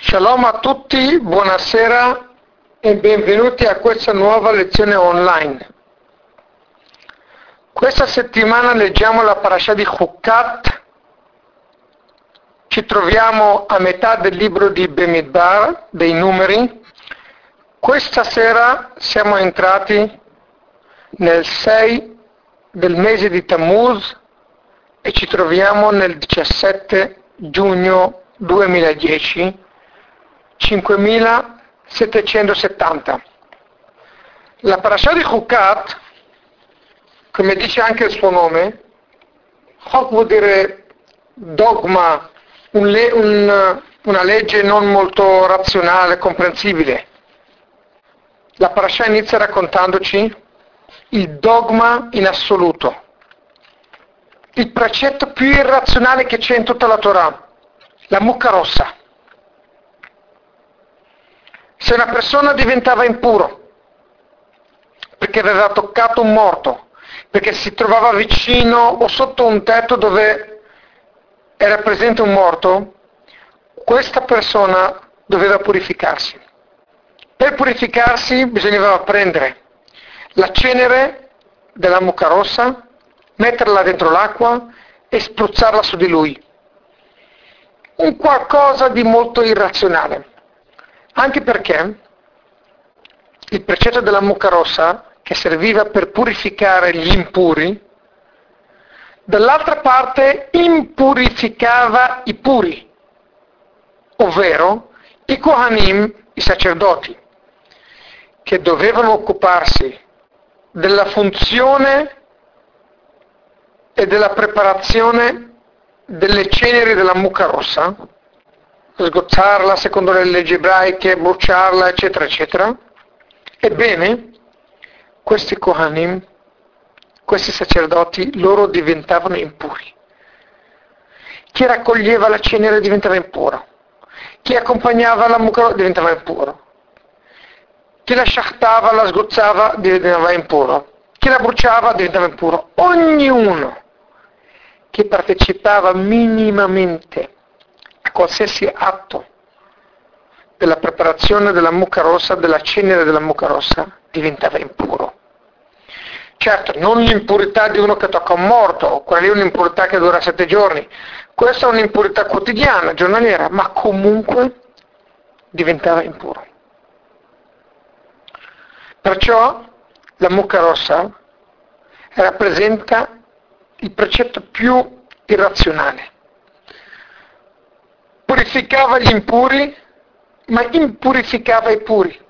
Shalom a tutti, buonasera e benvenuti a questa nuova lezione online. Questa settimana leggiamo la parasha di Chukat, ci troviamo a metà del libro di Bemidbar, dei numeri. Questa sera siamo entrati nel 6 del mese di Tammuz e ci troviamo nel 17 giugno 2010, 5770. La parasha di Chukat, come dice anche il suo nome, Chok vuol dire dogma, una legge non molto razionale, comprensibile. La parasha inizia raccontandoci il dogma in assoluto, il precetto più irrazionale che c'è in tutta la Torah, la mucca rossa. Se una persona diventava impuro perché aveva toccato un morto, perché si trovava vicino o sotto un tetto dove era presente un morto, questa persona doveva purificarsi. Per purificarsi bisognava prendere la cenere della mucca rossa, metterla dentro l'acqua e spruzzarla su di lui. Un qualcosa di molto irrazionale. Anche perché il precetto della mucca rossa, che serviva per purificare gli impuri, dall'altra parte impurificava i puri, ovvero i Kohanim, i sacerdoti, che dovevano occuparsi della funzione e della preparazione delle ceneri della mucca rossa, sgozzarla secondo le leggi ebraiche, bruciarla, eccetera, eccetera. Ebbene, questi Kohanim, questi sacerdoti, loro diventavano impuri. Chi raccoglieva la cenere diventava impuro. Chi accompagnava la mucca rossa diventava impuro. Chi la shachtava, la sgozzava, diventava impuro. Chi la bruciava diventava impuro. Ognuno che partecipava minimamente a qualsiasi atto della preparazione della mucca rossa, della cenere della mucca rossa, diventava impuro. Certo, non l'impurità di uno che tocca un morto, quella lì è un'impurità che dura 7 giorni, questa è un'impurità quotidiana, giornaliera, ma comunque diventava impuro. Perciò la mucca rossa rappresenta il precetto più irrazionale. Purificava gli impuri, ma impurificava i puri.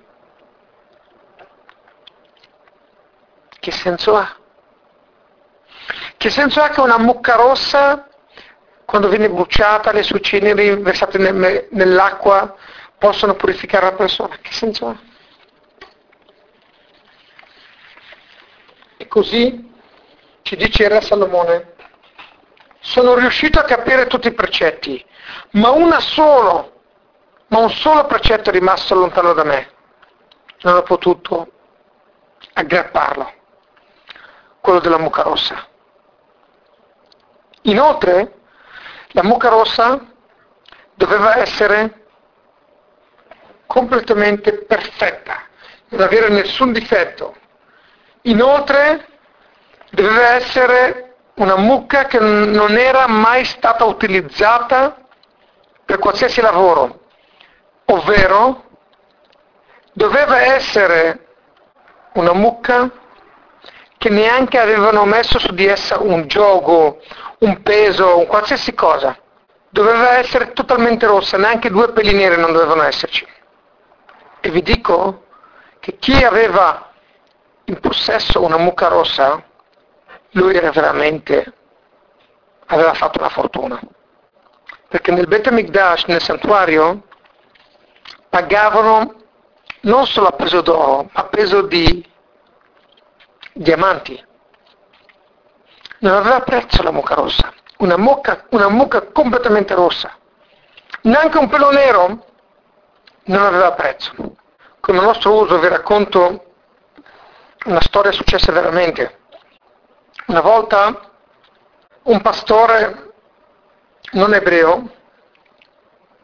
Che senso ha? Che senso ha che una mucca rossa, quando viene bruciata, le sue ceneri versate nell'acqua, possono purificare la persona? Che senso ha? E così ci dice il Re Salomone: sono riuscito a capire tutti i precetti, ma un solo precetto è rimasto lontano da me. Non ho potuto aggrapparlo, quello della mucca rossa. Inoltre, la mucca rossa doveva essere completamente perfetta, non avere nessun difetto. Inoltre, doveva essere una mucca che non era mai stata utilizzata per qualsiasi lavoro, ovvero doveva essere una mucca che neanche avevano messo su di essa un giogo, un peso, un qualsiasi cosa. Doveva essere totalmente rossa, neanche 2 peli neri non dovevano esserci. E vi dico che chi aveva in possesso una mucca rossa, lui aveva fatto una fortuna. Perché nel Bet HaMikdash, nel santuario, pagavano non solo a peso d'oro, ma a peso di diamanti. Non aveva prezzo la mucca rossa. Una mucca completamente rossa. Neanche un pelo nero non aveva prezzo. Come nostro uso vi racconto una storia successa veramente. Una volta un pastore non ebreo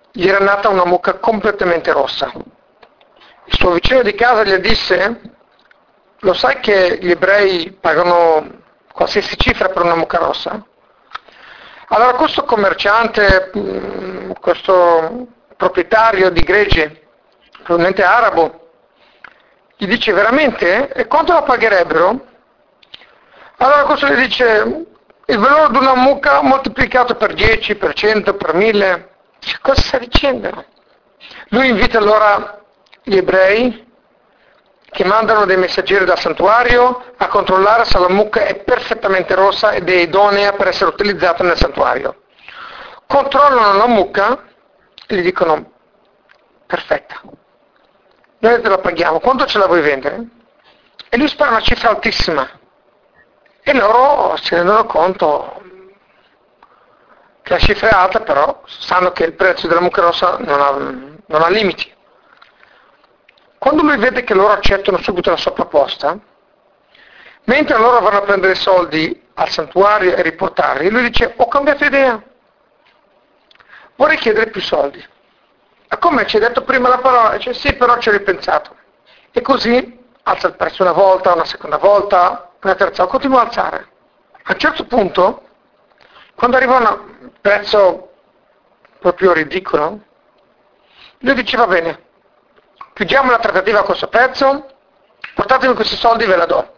gli era nata una mucca completamente rossa. Il suo vicino di casa gli disse: lo sai che gli ebrei pagano qualsiasi cifra per una mucca rossa? Allora questo commerciante, questo proprietario di greggi, probabilmente arabo, gli dice: veramente? E quanto la pagherebbero? Allora questo gli dice: il valore di una mucca moltiplicato per 10, per 100, per 1000. Cosa sta dicendo? Lui invita allora gli ebrei, che mandano dei messaggeri dal santuario a controllare se la mucca è perfettamente rossa ed è idonea per essere utilizzata nel santuario. Controllano la mucca e gli dicono: perfetta, noi te la paghiamo, quanto ce la vuoi vendere? E lui spara una cifra altissima e loro si rendono conto che la cifra è alta, però sanno che il prezzo della mucca rossa non ha limiti. Quando lui vede che loro accettano subito la sua proposta, mentre loro vanno a prendere soldi al santuario e riportarli, lui dice: ho cambiato idea, vorrei chiedere più soldi. E come ci hai detto prima la parola? Dice: sì, però ci ho ripensato. E così alza il prezzo una volta, una seconda volta, una terza, continua a alzare. A un certo punto, quando arriva a un prezzo proprio ridicolo, lui dice: va bene, chiudiamo la trattativa a questo prezzo, portatemi questi soldi e ve la do.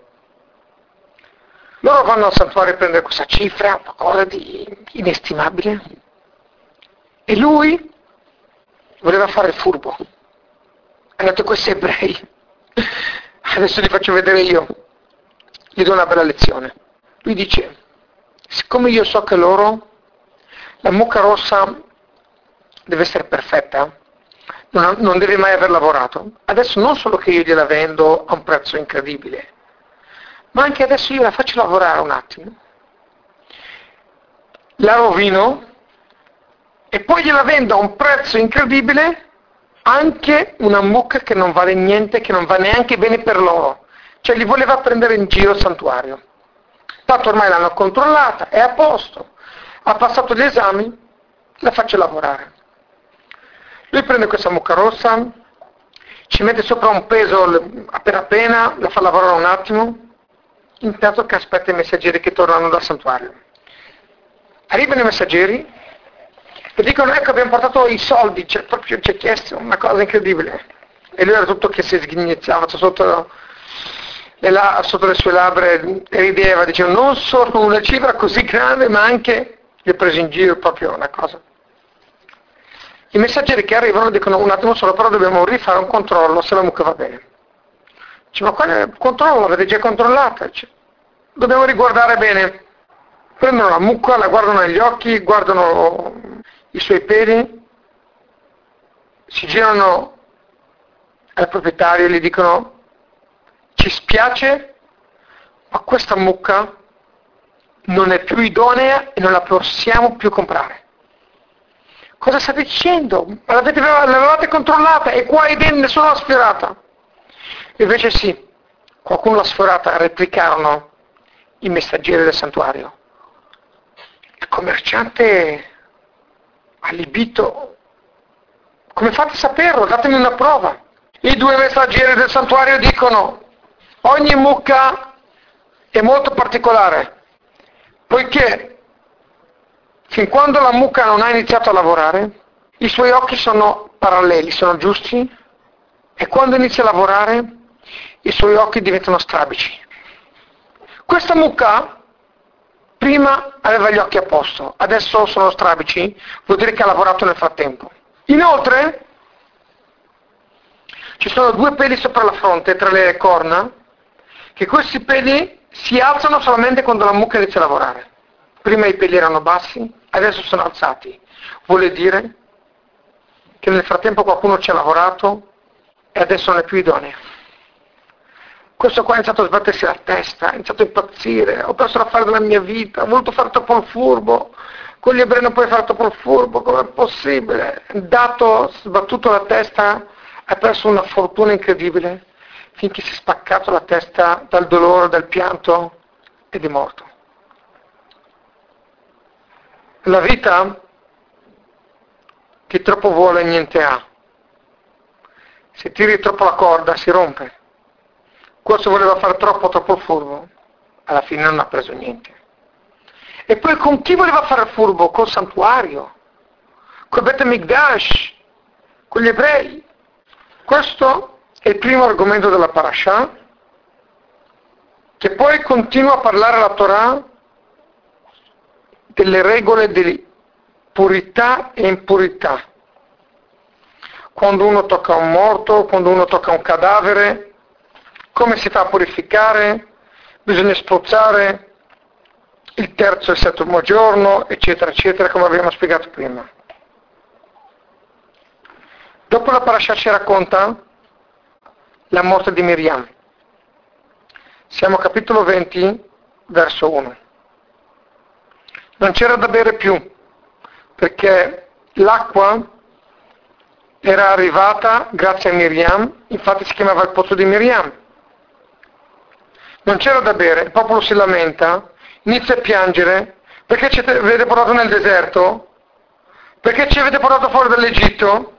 Loro vanno al santuario a prendere questa cifra, qualcosa di inestimabile, e lui voleva fare il furbo. Ha detto: questi ebrei, adesso li faccio vedere io, gli do una bella lezione. Lui dice: siccome io so che loro, la mucca rossa deve essere perfetta, non deve mai aver lavorato, adesso non solo che io gliela vendo a un prezzo incredibile, ma anche adesso io la faccio lavorare un attimo, la rovino e poi gliela vendo a un prezzo incredibile, anche una mucca che non vale niente, che non va neanche bene per loro. Cioè li voleva prendere in giro il santuario. Tanto ormai l'hanno controllata, è a posto, ha passato gli esami, la faccio lavorare. Lui prende questa mucca rossa, ci mette sopra un peso appena appena, la fa lavorare un attimo, intanto che aspetta i messaggeri che tornano dal santuario. Arrivano i messaggeri e dicono: ecco, abbiamo portato i soldi, proprio ci ha chiesto una cosa incredibile. E lui era tutto che si sghignazzava sotto le sue labbra e rideva, diceva: non solo una cifra così grande, ma anche li ho preso in giro, proprio una cosa. I messaggeri che arrivano dicono: un attimo solo, però dobbiamo rifare un controllo se la mucca va bene. Dice: ma quale controllo? L'avete già controllata? Dice: dobbiamo riguardare bene. Prendono la mucca, la guardano negli occhi, guardano i suoi peli, si girano al proprietario e gli dicono: ci spiace, ma questa mucca non è più idonea e non la possiamo più comprare. Cosa state dicendo? L'avevate controllata e qua nessuno l'ha sfiorata. Invece sì, qualcuno l'ha sfiorata, replicarono i messaggeri del santuario. Il commerciante allibito: come fate a saperlo? Datemi una prova. I due messaggeri del santuario dicono: ogni mucca è molto particolare, poiché fin quando la mucca non ha iniziato a lavorare, i suoi occhi sono paralleli, sono giusti, e quando inizia a lavorare, i suoi occhi diventano strabici. Questa mucca prima aveva gli occhi a posto, adesso sono strabici, vuol dire che ha lavorato nel frattempo. Inoltre, ci sono due peli sopra la fronte, tra le corna, che questi peli si alzano solamente quando la mucca inizia a lavorare. Prima i peli erano bassi, adesso sono alzati. Vuole dire che nel frattempo qualcuno ci ha lavorato e adesso non è più idonea. Questo qua ha iniziato a sbattersi la testa, ha iniziato a impazzire: ho perso l'affare della mia vita, ho voluto fare troppo il furbo, con gli ebrei non puoi fare troppo il furbo, com'è possibile? Sbattuto la testa, ha perso una fortuna incredibile, finché si è spaccato la testa dal dolore, dal pianto ed è morto. La vita Chi troppo vuole niente ha. Se tiri troppo la corda si rompe. Questo voleva fare troppo furbo. Alla fine non ha preso niente. E poi con chi voleva fare il furbo? Col santuario, col Bet Mikdash, con gli ebrei. Questo è il primo argomento della parasha, che poi continua a parlare la Torah delle regole di purità e impurità. Quando uno tocca un morto, quando uno tocca un cadavere, come si fa a purificare? Bisogna spruzzare il terzo e il settimo giorno, eccetera, come abbiamo spiegato prima. Dopo la parasha ci racconta la morte di Miriam. Siamo a capitolo 20, verso 1. Non c'era da bere più, perché l'acqua era arrivata grazie a Miriam, infatti si chiamava il pozzo di Miriam. Non c'era da bere, il popolo si lamenta, inizia a piangere, perché ci avete portato nel deserto? Perché ci avete portato fuori dall'Egitto?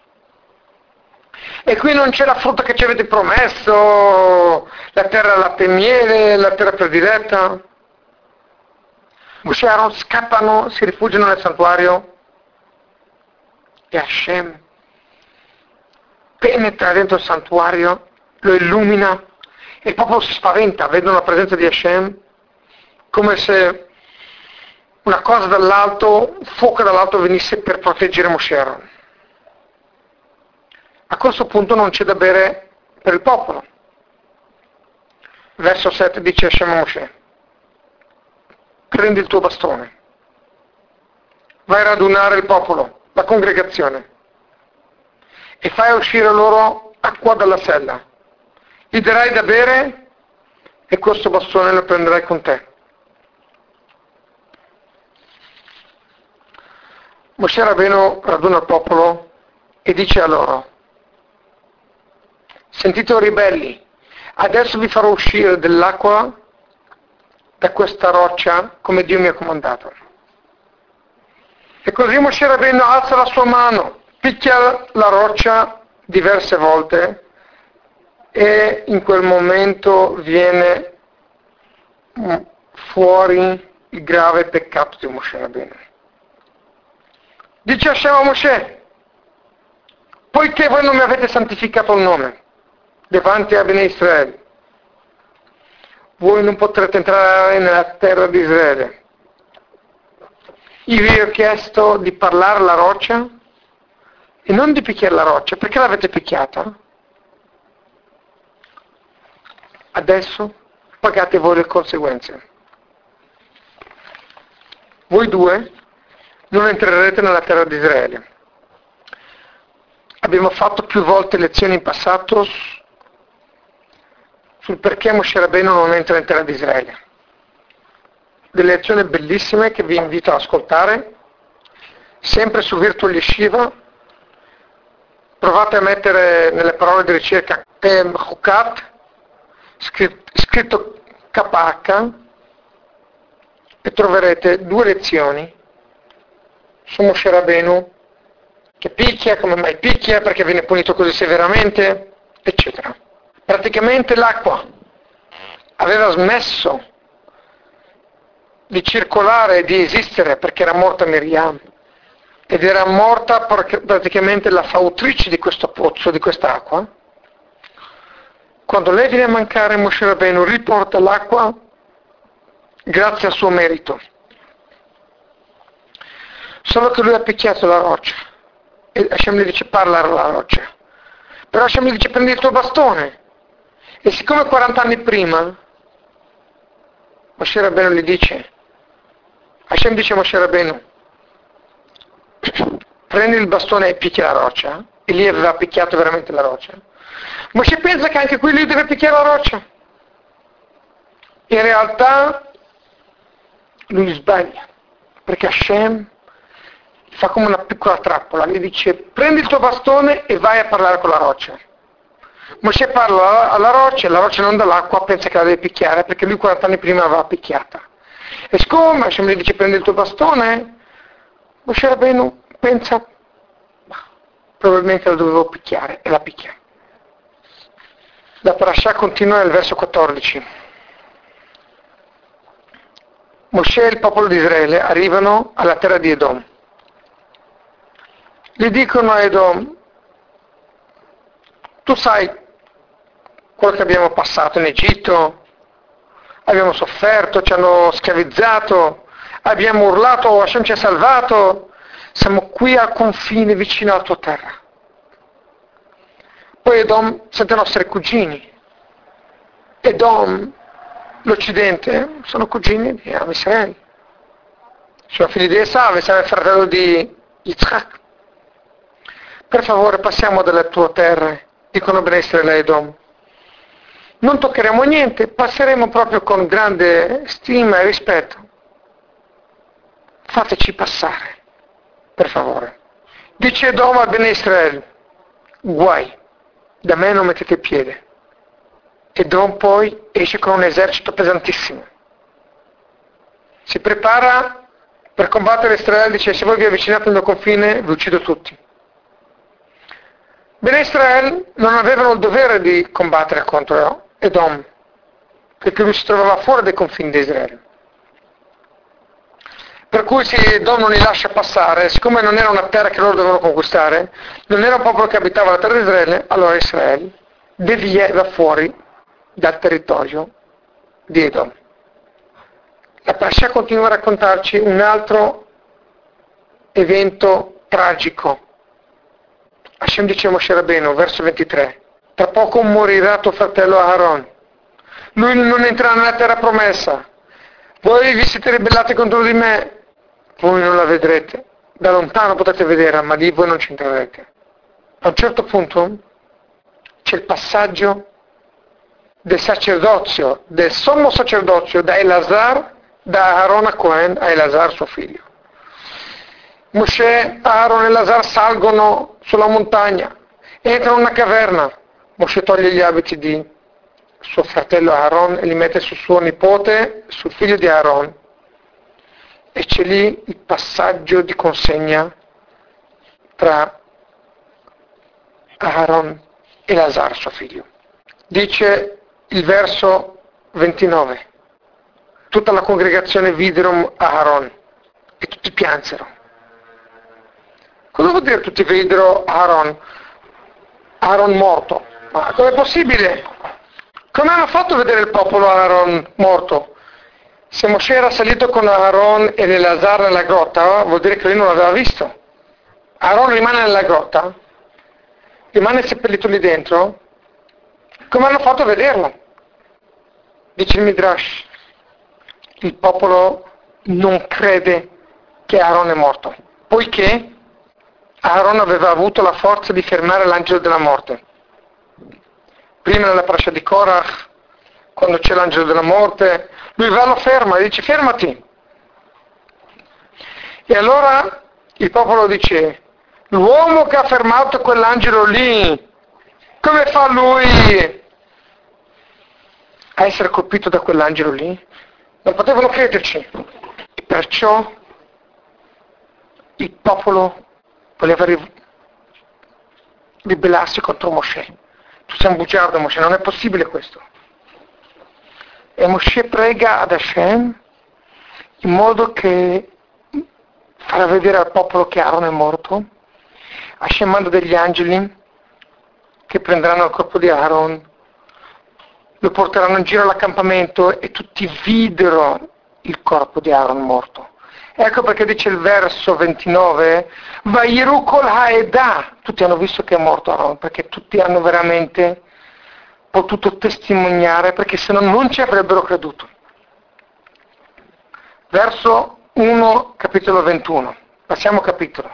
E qui non c'è la frutta che ci avete promesso, la terra latte e miele, la terra prediletta. Mosè e Aaron scappano, si rifugiano nel santuario e Hashem penetra dentro il santuario, lo illumina e il popolo si spaventa, vedono la presenza di Hashem come se una cosa dall'alto, un fuoco dall'alto venisse per proteggere Mosè e Aaron. A questo punto non c'è da bere per il popolo. Verso 7 dice Hashem a Mosè: prendi il tuo bastone, vai a radunare il popolo, la congregazione, e fai uscire loro acqua dalla sella. Gli darai da bere e questo bastone lo prenderai con te. Mosè Rabbeinu raduna il popolo e dice a loro: sentite, o ribelli, adesso vi farò uscire dell'acqua da questa roccia come Dio mi ha comandato. E così Mosè Rabbeinu alza la sua mano, picchia la roccia diverse volte e in quel momento viene fuori il grave peccato di Mosè Rabbeinu. Dice Hashem a Mosè: poiché voi non mi avete santificato il nome davanti a Bnei Israele, voi non potrete entrare nella terra di Israele. Io vi ho chiesto di parlare alla roccia e non di picchiare la roccia. Perché l'avete picchiata? Adesso pagate voi le conseguenze. Voi due non entrerete nella terra di Israele. Abbiamo fatto più volte lezioni in passato sul perché Mosè Rabbeinu non entra in terra di Israele. Delle lezioni bellissime che vi invito ad ascoltare, sempre su Virtual Yeshiva. Provate a mettere nelle parole di ricerca Tem Hukat, scritto KH, e troverete 2 lezioni su Mosè Rabbeinu, che picchia, come mai picchia, perché viene punito così severamente, eccetera. Praticamente l'acqua aveva smesso di circolare e di esistere perché era morta Miriam, ed era morta praticamente la fautrice di questo pozzo, di quest'acqua. Quando lei viene a mancare, Mosè Rabbeinu riporta l'acqua grazie al suo merito. Solo che lui ha picchiato la roccia e Hashem gli dice: parla alla roccia. Però Hashem gli dice: prendi il tuo bastone. E siccome 40 anni prima Mosè Rabbeinu gli dice, Hashem dice a Mosè Rabbeinu: prendi il bastone e picchia la roccia, e lì aveva picchiato veramente la roccia. Mosè pensa che anche qui lui deve picchiare la roccia. In realtà lui sbaglia, perché Hashem fa come una piccola trappola, gli dice: prendi il tuo bastone e vai a parlare con la roccia. Mosè parla alla roccia, e la roccia non dà l'acqua, pensa che la deve picchiare, perché lui 40 anni prima l'aveva picchiata. E siccome Hashem gli dice: prendi il tuo bastone, Mosè Rabbeinu pensa: probabilmente la dovevo picchiare, e la picchia. La parasha continua nel verso 14. Mosè e il popolo di Israele arrivano alla terra di Edom. Gli dicono a Edom: tu sai quello che abbiamo passato in Egitto, abbiamo sofferto, ci hanno schiavizzato, abbiamo urlato, Hashem ci ha salvato, siamo qui al confine vicino alla tua terra. Poi Edom sentono essere cugini. Edom, l'Occidente, sono cugini di Israele. Sono figli di Esav, Esav è il fratello di Yitzhak. Per favore, passiamo dalle tue terre, dicono Bnei Israele a Edom. Non toccheremo niente, passeremo proprio con grande stima e rispetto. Fateci passare, per favore. Dice Edom a Bnei Israele: guai, da me non mettete piede. Edom poi esce con un esercito pesantissimo. Si prepara per combattere Israele, dice: se voi vi avvicinate al mio confine vi uccido tutti. Bene, Israele non avevano il dovere di combattere contro Edom, perché lui si trovava fuori dai confini di Israele. Per cui se Edom non li lascia passare, siccome non era una terra che loro dovevano conquistare, non era un popolo che abitava la terra di Israele, allora Israele deviava fuori dal territorio di Edom. La Parasha continua a raccontarci un altro evento tragico. Hashem dice a Moshe Rabbeinu, verso 23, tra poco morirà tuo fratello Aaron, lui non entrerà nella terra promessa, voi vi siete ribellati contro di me, voi non la vedrete, da lontano potete vederla, ma lì voi non ci entrerete. A un certo punto c'è il passaggio del sacerdozio, del sommo sacerdozio da Elazar, da Aaron a Cohen a Elazar suo figlio. Mosè, Aaron e Elazar salgono sulla montagna, entrano in una caverna. Mosè toglie gli abiti di suo fratello Aaron e li mette sul suo nipote, sul figlio di Aaron, e c'è lì il passaggio di consegna tra Aaron e Elazar suo figlio. Dice il verso 29, tutta la congregazione videro Aaron e tutti piansero. Cosa vuol dire tutti videro Aaron? Aaron morto. Ma com'è possibile? Come hanno fatto a vedere il popolo Aaron morto? Se Mosè era salito con Aaron e Elazar nella grotta, vuol dire che lui non l'aveva visto. Aaron rimane nella grotta, rimane seppellito lì dentro. Come hanno fatto a vederlo? Dice il Midrash, il popolo non crede che Aaron è morto, poiché Aaron aveva avuto la forza di fermare l'angelo della morte. Prima nella parasha di Korach, quando c'è l'angelo della morte, lui va, lo ferma e dice: fermati. E allora il popolo dice: l'uomo che ha fermato quell'angelo lì, come fa lui a essere colpito da quell'angelo lì? Non potevano crederci. E perciò il popolo voleva ribellarsi contro Mosè. Tu sei un bugiardo, Mosè, non è possibile questo. E Mosè prega ad Hashem in modo che farà vedere al popolo che Aaron è morto. Hashem manda degli angeli che prenderanno il corpo di Aaron, lo porteranno in giro all'accampamento e tutti videro il corpo di Aaron morto. Ecco perché dice il verso 29, Vairu kol haedah, tutti hanno visto che è morto Aaron, perché tutti hanno veramente potuto testimoniare, perché se no non ci avrebbero creduto. Verso 1, capitolo 21, passiamo capitolo.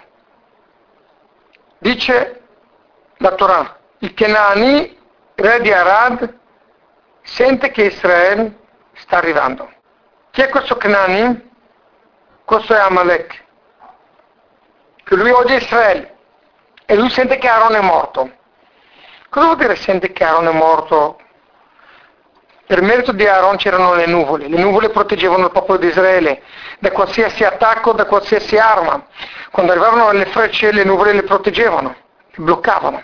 Dice la Torah, il Kenani, re di Arad, sente che Israele sta arrivando. Chi è questo Kenani? Questo è Amalek, che lui odia Israele, e lui sente che Aaron è morto. Cosa vuol dire sente che Aaron è morto? Per merito di Aaron c'erano le nuvole proteggevano il popolo di Israele da qualsiasi attacco, da qualsiasi arma. Quando arrivavano le frecce, le nuvole le proteggevano. bloccavano.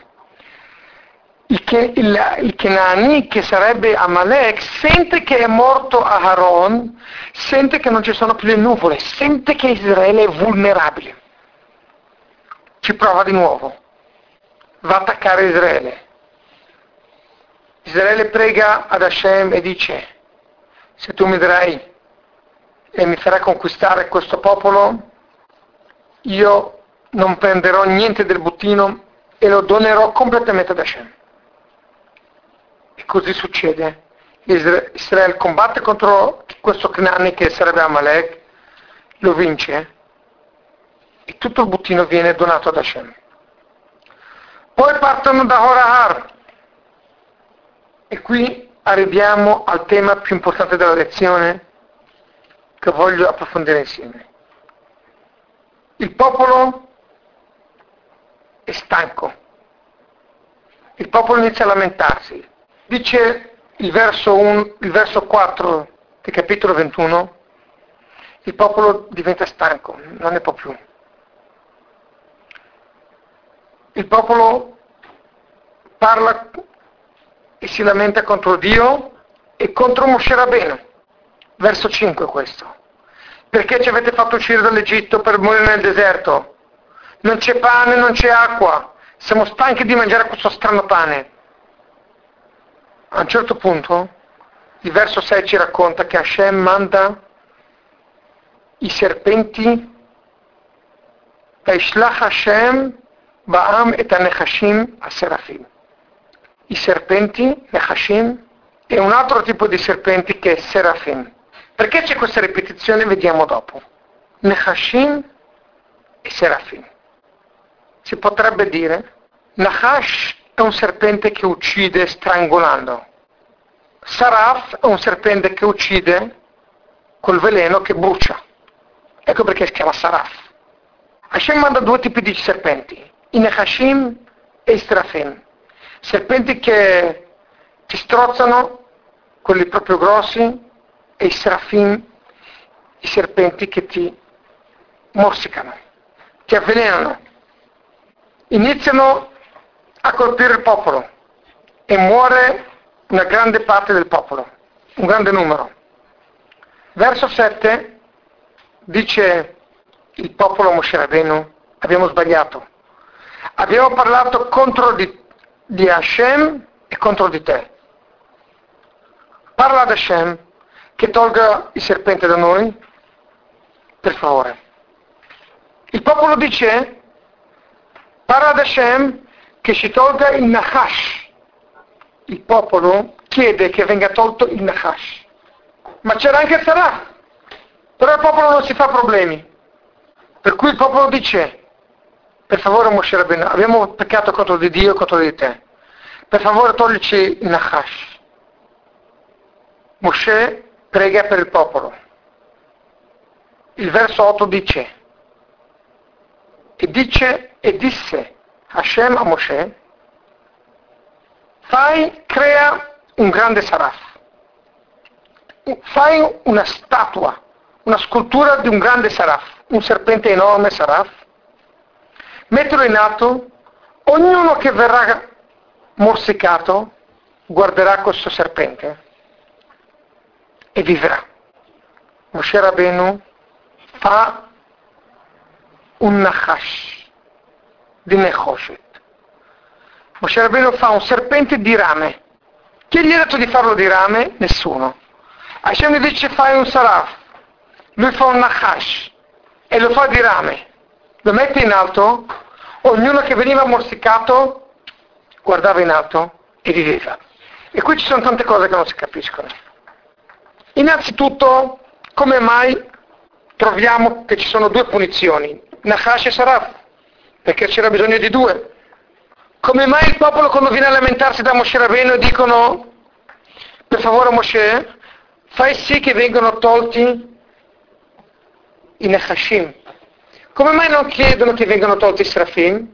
Il Kenani, che sarebbe Amalek, sente che è morto Aharon, sente che non ci sono più le nuvole, sente che Israele è vulnerabile. Ci prova di nuovo, va a attaccare Israele. Israele prega ad Hashem e dice: se tu mi darai e mi farai conquistare questo popolo, io non prenderò niente del bottino e lo donerò completamente ad Hashem. E così succede. Israele combatte contro questo Canaani, che sarebbe Amalek, lo vince e tutto il bottino viene donato ad Hashem. Poi partono da Horahar e qui arriviamo al tema più importante della lezione che voglio approfondire insieme. Il popolo è stanco, il popolo inizia a lamentarsi. Dice il verso 4 del capitolo 21, il popolo diventa stanco, non ne può più. Il popolo parla e si lamenta contro Dio e contro Moshe Rabbeinu. Verso 5 questo. Perché ci avete fatto uscire dall'Egitto per morire nel deserto? Non c'è pane, non c'è acqua. Siamo stanchi di mangiare questo strano pane. A un certo punto, il verso 6 ci racconta che Hashem manda i serpenti, Vaishlach Hashem Ba'am et ha-nechashim a-serafim. I serpenti, Nechashim, e un altro tipo di serpenti che è Serafim. Perché c'è questa ripetizione? Vediamo dopo. Nechashim e Serafim. Si potrebbe dire, Nachash è un serpente che uccide strangolando. Saraf è un serpente che uccide col veleno che brucia. Ecco perché si chiama Saraf. Hashem manda due tipi di serpenti, i Nechashim e i Serafim. Serpenti che ti strozzano, quelli proprio grossi, e i Serafim, i serpenti che ti morsicano, ti avvelenano. Iniziano a colpire il popolo e muore una grande parte del popolo, un grande numero. Verso 7 dice il popolo Moshe Rabbeinu: abbiamo sbagliato, abbiamo parlato contro di Hashem e contro di te. Parla ad Hashem che tolga il serpente da noi, per favore. Il popolo dice: parla ad Hashem che ci tolga il Nachash. Il popolo chiede che venga tolto il Nachash. Ma c'era anche il Saraf. Però il popolo non si fa problemi. Per cui il popolo dice: per favore Moshe Rabbeinu, abbiamo peccato contro di Dio e contro di te. Per favore toglici il Nachash. Moshe prega per il popolo. Il verso 8 dice: e disse Hashem a Moshe: crea un grande saraf. Fai una statua, una scultura di un grande saraf, un serpente enorme saraf. Mettilo in atto, ognuno che verrà morsicato guarderà questo serpente e vivrà. Moshe Rabbeinu fa un Nachash di Nechoshet. Moshe Rabbeinu fa un serpente di rame. Chi gli ha detto di farlo di rame? Nessuno. Hashem gli dice: fai un saraf. Lui fa un Nachash e lo fa di rame. Lo mette in alto, ognuno che veniva morsicato guardava in alto e viveva. E qui ci sono tante cose che non si capiscono. Innanzitutto, come mai troviamo che ci sono due punizioni, Nachash e Saraf? Perché c'era bisogno di due. Come mai il popolo, quando viene a lamentarsi da Moshe Rabbeinu, dicono: per favore Moshe, fai sì che vengano tolti i Nechashim? Come mai non chiedono che vengano tolti i Serafim?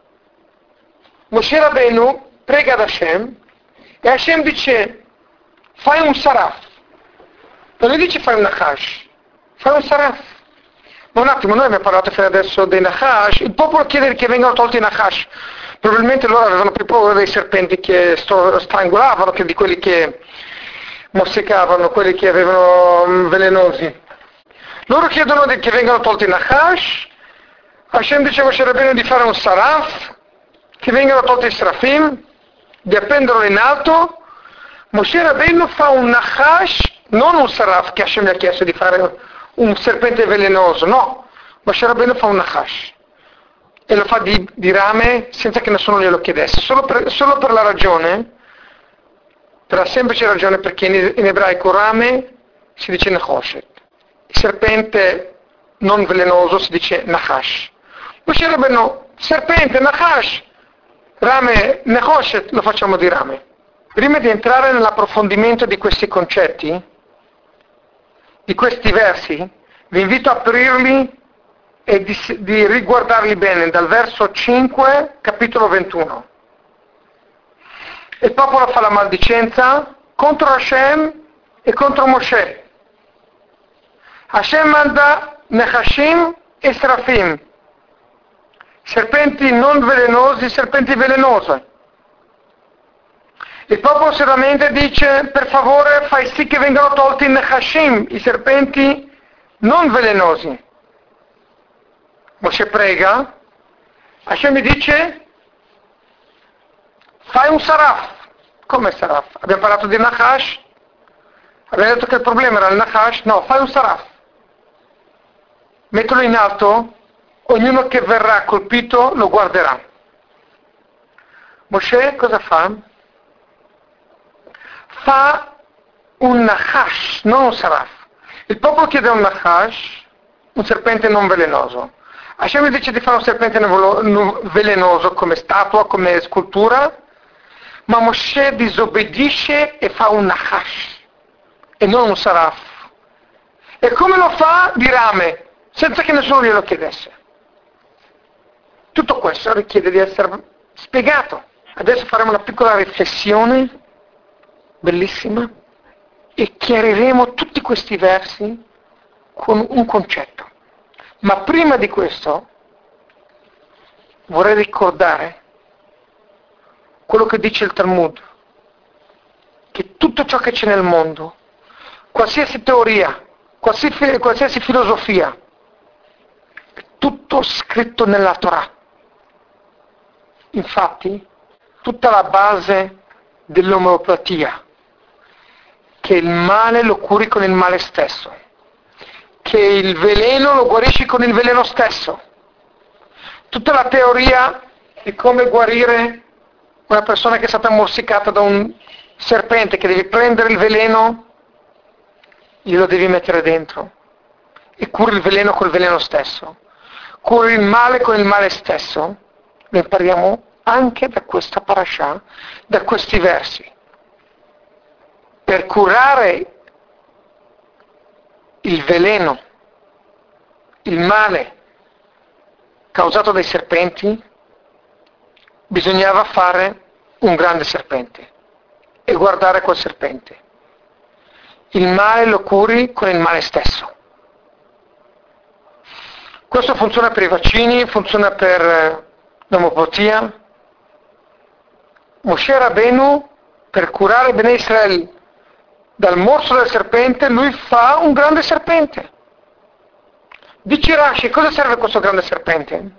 Moshe Rabbeinu prega ad Hashem e Hashem dice: fai un Saraf. Non gli dice fai un Nachash, fai un Saraf. Ma un attimo, noi abbiamo parlato fino adesso dei Nachash, il popolo chiede che vengano tolti i Nachash. Probabilmente loro avevano più paura dei serpenti che strangolavano che di quelli che morsicavano, quelli che avevano velenosi. Loro chiedono che vengano tolti i Nachash, Hashem dice a Moshe Rabbeinu di fare un saraf, che vengano tolti i serafim, di appenderlo in alto. Moshe Rabbeinu fa un Nachash, non un saraf che Hashem gli ha chiesto di fare un serpente velenoso, no. Moshe Rabbeinu fa un Nachash e lo fa di rame senza che nessuno glielo chiedesse, solo per la ragione, per la semplice ragione perché in ebraico rame si dice Nechoshet, il serpente non velenoso si dice Nachash. Moshe Rabbeinu, serpente, Nachash, rame, Nechoshet, lo facciamo di rame. Prima di entrare nell'approfondimento di questi concetti, di questi versi, vi invito a aprirli e di riguardarli bene dal verso 5, capitolo 21. Il popolo fa la maldicenza contro Hashem e contro Moshe. Hashem manda Nechashim e Serafim, serpenti non velenosi, serpenti velenosi. Il popolo si lamenta e dice: per favore fai sì che vengano tolti i Nechashim, i serpenti non velenosi. Moshe prega, Hashem mi dice: fai un saraf. Come saraf? Abbiamo parlato di Nachash, abbiamo detto che il problema era il Nachash, no, fai un saraf. Mettilo in alto, ognuno che verrà colpito lo guarderà. Moshe cosa fa? Fa un Nachash, non un saraf. Il popolo chiede un Nachash, un serpente non velenoso. Hashem dice di fare un serpente velenoso come statua, come scultura, ma Moshe disobbedisce e fa un Nachash e non un saraf. E come lo fa? Di rame, senza che nessuno glielo chiedesse. Tutto questo richiede di essere spiegato. Adesso faremo una piccola riflessione, bellissima, e chiariremo tutti questi versi con un concetto. Ma prima di questo vorrei ricordare quello che dice il Talmud, che tutto ciò che c'è nel mondo, qualsiasi teoria, qualsiasi filosofia, è tutto scritto nella Torah. Infatti, tutta la base dell'omeopatia, che il male lo curi con il male stesso, che il veleno lo guarisci con il veleno stesso. Tutta la teoria di come guarire una persona che è stata morsicata da un serpente, che devi prendere il veleno, glielo devi mettere dentro e curi il veleno col veleno stesso. Curi il male con il male stesso. Lo impariamo anche da questa parashah, da questi versi. Per curare il veleno, il male causato dai serpenti, bisognava fare un grande serpente e guardare quel serpente. Il male lo curi con il male stesso. Questo funziona per i vaccini, funziona per l'omeopatia. Moshe Rabbeinu, per curare Bnei Israel dal morso del serpente, lui fa un grande serpente. Dice Rashi, cosa serve questo grande serpente?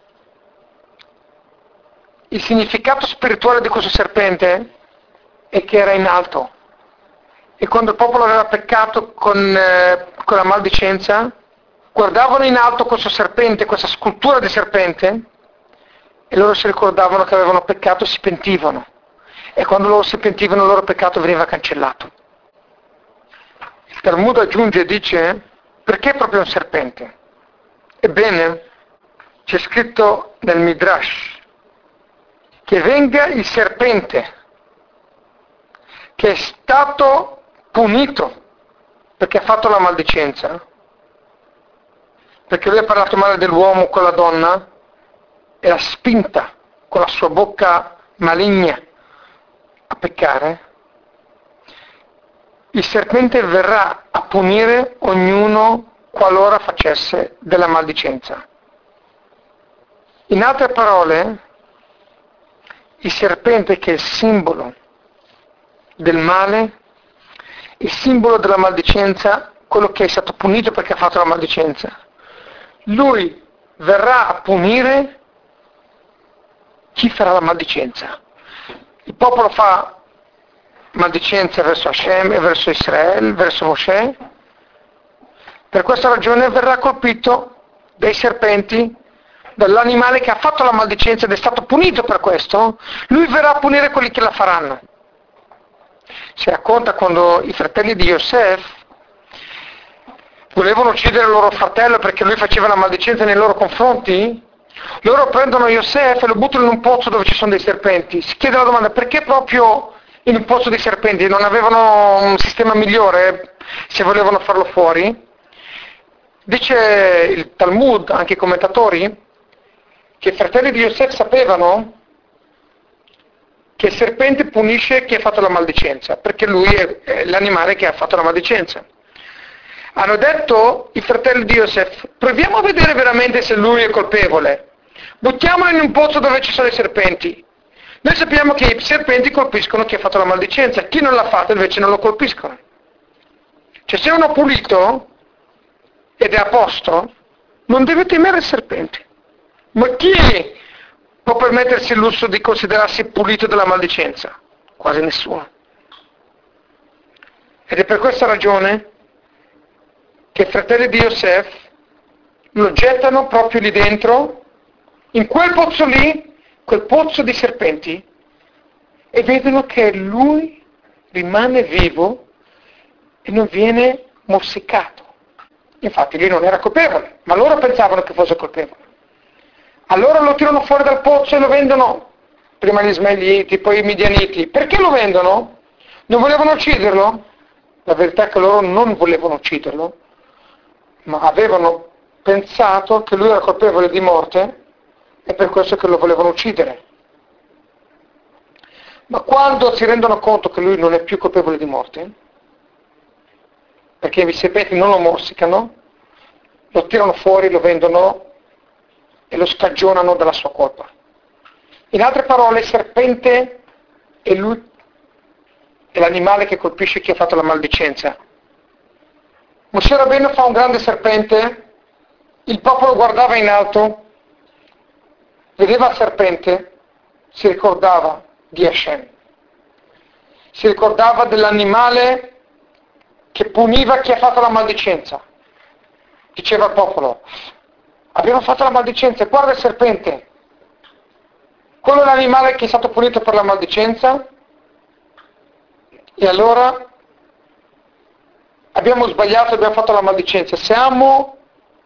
Il significato spirituale di questo serpente è che era in alto. E quando il popolo aveva peccato con la maldicenza, guardavano in alto questo serpente, questa scultura di serpente, e loro si ricordavano che avevano peccato e si pentivano. E quando loro si pentivano il loro peccato veniva cancellato. Il Talmud aggiunge e dice: perché proprio un serpente? Ebbene, c'è scritto nel Midrash che venga il serpente che è stato punito perché ha fatto la maldicenza, perché lui ha parlato male dell'uomo con la donna e l'ha spinta con la sua bocca maligna a peccare. Il serpente verrà a punire ognuno qualora facesse della maldicenza. In altre parole, il serpente che è il simbolo del male, il simbolo della maldicenza, quello che è stato punito perché ha fatto la maldicenza. Lui verrà a punire chi farà la maldicenza. Il popolo fa maldicenza verso Hashem e verso Israele, verso Mosè. Per questa ragione verrà colpito dai serpenti, dall'animale che ha fatto la maldicenza ed è stato punito per questo. Lui verrà a punire quelli che la faranno. Si racconta quando i fratelli di Yosef volevano uccidere il loro fratello perché lui faceva la maldicenza nei loro confronti, loro prendono Yosef e lo buttano in un pozzo dove ci sono dei serpenti. Si chiede la domanda: perché proprio in un pozzo dei serpenti? Non avevano un sistema migliore se volevano farlo fuori? Dice il Talmud, anche i commentatori, che i fratelli di Yosef sapevano che il serpente punisce chi ha fatto la maldicenza, perché lui è l'animale che ha fatto la maldicenza. Hanno detto i fratelli di Yosef: proviamo a vedere veramente se lui è colpevole, buttiamolo in un pozzo dove ci sono i serpenti. Noi sappiamo che i serpenti colpiscono chi ha fatto la maldicenza, chi non l'ha fatto invece non lo colpiscono. Cioè, se uno è pulito ed è a posto, non deve temere i serpenti. Ma chi può permettersi il lusso di considerarsi pulito dalla maldicenza? Quasi nessuno. Ed è per questa ragione che i fratelli di Yosef lo gettano proprio lì dentro, in quel pozzo lì, quel pozzo di serpenti, e vedono che lui rimane vivo e non viene morsicato. Infatti lui non era colpevole, ma loro pensavano che fosse colpevole. Allora lo tirano fuori dal pozzo e lo vendono, prima gli ismaeliti, poi i midianiti. Perché lo vendono? Non volevano ucciderlo? La verità è che loro non volevano ucciderlo, ma avevano pensato che lui era colpevole di morte e per questo che lo volevano uccidere. Ma quando si rendono conto che lui non è più colpevole di morte, perché i serpenti non lo morsicano, lo tirano fuori, lo vendono e lo scagionano dalla sua colpa. In altre parole, il serpente è lui, è l'animale che colpisce chi ha fatto la maldicenza. Mosè Rabbeinu fa un grande serpente, il popolo guardava in alto, vedeva il serpente, si ricordava di Hashem, si ricordava dell'animale che puniva chi ha fatto la maldicenza. Diceva al popolo: abbiamo fatto la maldicenza, guarda il serpente, quello è l'animale che è stato punito per la maldicenza, e allora abbiamo sbagliato, abbiamo fatto la maldicenza, siamo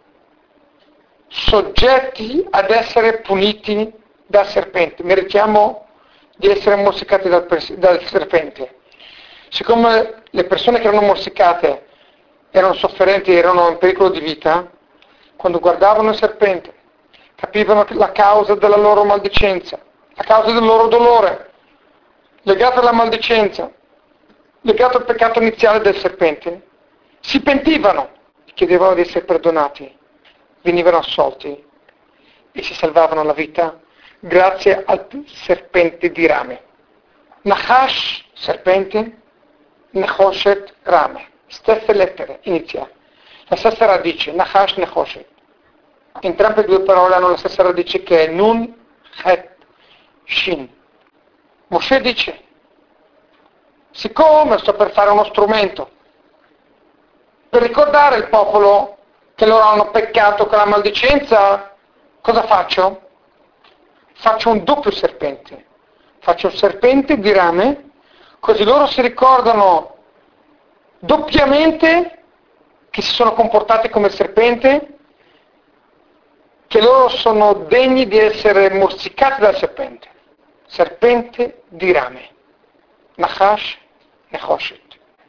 soggetti ad essere puniti dal serpente, meritiamo di essere morsicati dal serpente. Siccome le persone che erano morsicate erano sofferenti, erano in pericolo di vita, quando guardavano il serpente capivano la causa della loro maldicenza, la causa del loro dolore, legato alla maldicenza, legato al peccato iniziale del serpente, si pentivano, chiedevano di essere perdonati, venivano assolti e si salvavano la vita grazie al serpente di rame. Nachash, serpente, Nechoshet, rame. Stesse lettere iniziali. La stessa radice, Nachash, Nechoshet. Entrambe le due parole hanno la stessa radice che è Nun, Het, Shin. Mosè dice: siccome sto per fare uno strumento per ricordare il popolo che loro hanno peccato con la maldicenza, cosa faccio? Faccio un doppio serpente. Faccio un serpente di rame, così loro si ricordano doppiamente che si sono comportati come il serpente, che loro sono degni di essere morsicati dal serpente. Serpente di rame. Nachash, Nechoshet.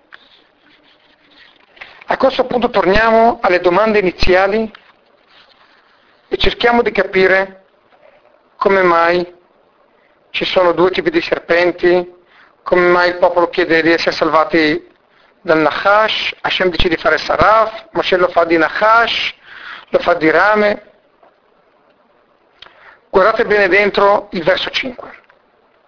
A questo punto torniamo alle domande iniziali e cerchiamo di capire come mai ci sono due tipi di serpenti, come mai il popolo chiede di essere salvati dal Nachash, Hashem dice di fare Saraf, Mosè lo fa di Nachash, lo fa di rame. Guardate bene dentro il verso 5.